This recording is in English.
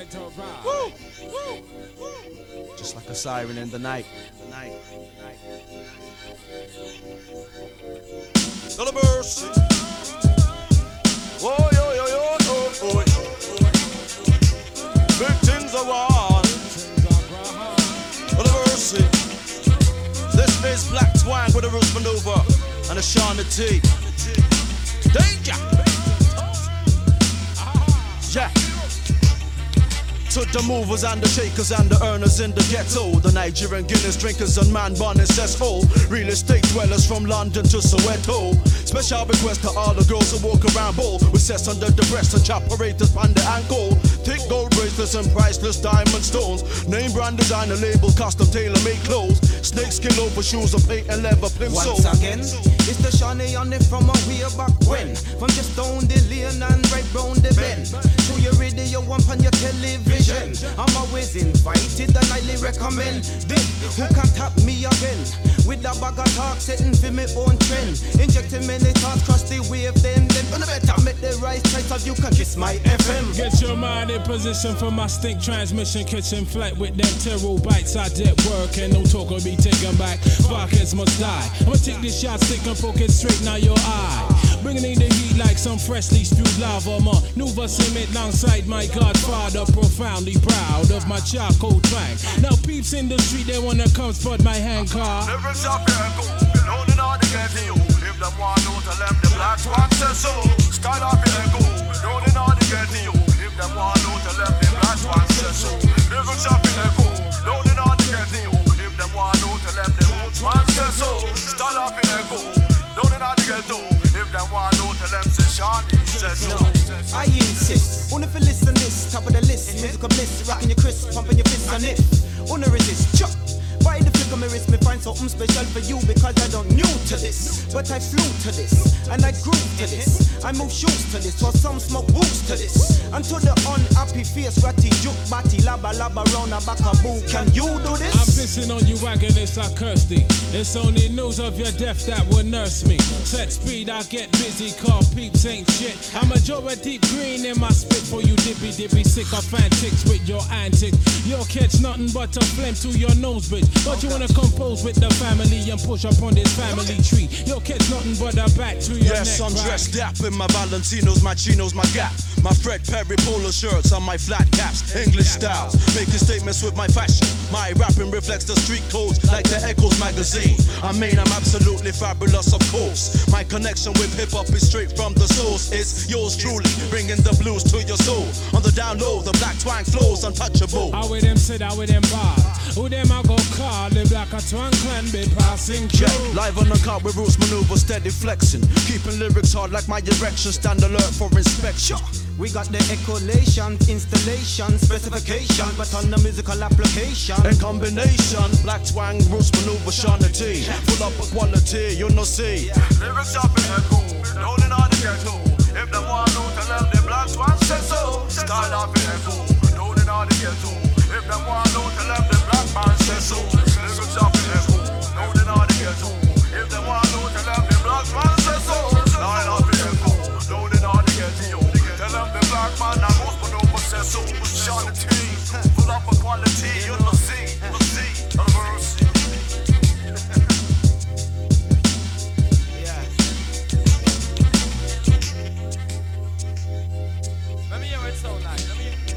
Woo! Just like a siren in the night. Little mercy. Oh, yo, yo, yo, oh, oh. Big things are on. Little mercy. This is Black Twang with a Roots Maneuver and a Shauna T. Danger! Yeah. To the movers and the shakers and the earners in the ghetto, the Nigerian Guinness drinkers and man born in cesspool, real estate dwellers from London to Soweto. Special request to all the girls who walk around bowl with sets under the breast and chop operators on the ankle. Thick gold bracelets and priceless diamond stones. Name brand designer label, custom tailor-made clothes. Snakeskin over shoes and paint and leather plimp soles. Once again, it's the Shawnee on it from a way back when. From just down the lane and right round the bend. To your radio and on your television. I'm always invited and highly recommend. Who can tap me again? With a bag of talk setting for me own trend. Injecting many thoughts, cross the wave then. On the better make the right choice of you can kiss my FM. Get your mind in position for my stink transmission. Kitchen flight with them terror bites. I did work and no talk will be taken back. Pockets must die. I'ma take this shot, stick and poke it straight now your eye. Bringing in the heat like some freshly spewed lava. Maneuver cement alongside my godfather. Profoundly proud of my charcoal twang. Now peeps in the street, they wanna come spot my hand car. Lyrics up here go, holding on to get to you. If them want to tell them the Black Twang says so. Sky up here go, holding on to get to you. If them want to tell them the Black Twang says so. Lyrics up here go, holding on to get to you. If them want to tell them the Black Twang says so. Sky up here go, holding on to get to you. If them want to tell them say Shawnee says so. I insist, wanna feel listen this, top of the list, musical bliss, rocking your crisp, pumping your fists on it. Wanna resist, chuck. By the flick of my wrist, me find something special for you because I don't new to this, but I flew to this and I grew to this. I move shoes to this, while some smoke boots to this. And to the unhappy face, ratty juke, batty, labba, labba, round a back a boo. Can you do this? I'm pissing on you, agonists, I curse thee. It's only news of your death that will nurse me. Set speed, I get busy, call peeps ain't shit. I'm a deep green in my spit for you dippy sick of antics with your antics. You'll catch nothing but a flame to your nose, bitch. But you wanna compose with the family and push up on this family tree. You'll catch nothing but a back to your yes, neck. I'm dressed up in my Valentinos, my chinos, my Gap. My Fred Perry polo shirts on my flat caps, English styles, making statements with my fashion. My rapping reflects the street codes like the Echoes magazine. I mean, I'm absolutely fabulous, of course. My connection with hip-hop is straight from the source. It's yours truly, bringing the blues to your soul. On the down low, the Black Twang flows untouchable. How with them sit, how with them bar. Who them I go call, the Black Twang clan be passing through. Yeah, live on the car with Roots Maneuver, steady flexing. Keeping lyrics hard like my erection, stand alert for inspection. We got the echolation, installation, specification, but on the musical application. In combination, Black Twang, Roots Maneuver, Shawnee T. Full up of quality, you know see. Lyrics up in the cool, holding on to get to. If them want to tell them the Black Twang says so. Style up in the cool, holding on to get to. If them want to tell them the Black Man says so. Lyrics up in the cool, holding on to get to. If them want to tell them the Black Man says so. Style up in the cool, holding on to get to you. Tell them the Black Man and most but no one says so. Shawnee T, full up of quality, you know see, mercy. Yeah. Let me hear what it sound like.